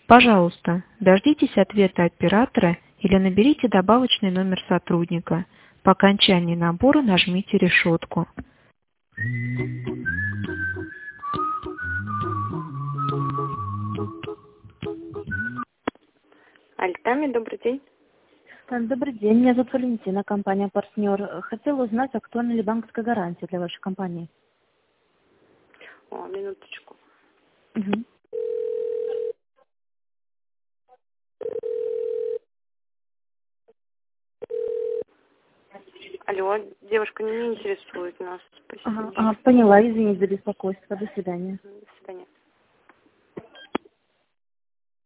Пожалуйста, дождитесь ответа оператора или наберите добавочный номер сотрудника. По окончании набора нажмите решетку. Альтами, добрый день. Добрый день, меня зовут Валентина, компания «Партнер». Хотела узнать, актуальна ли банковская гарантия для вашей компании. О, минуточку. Угу. Алло, девушка, не интересует нас. Спасибо. Ага, поняла, извините за беспокойство. До свидания. До свидания.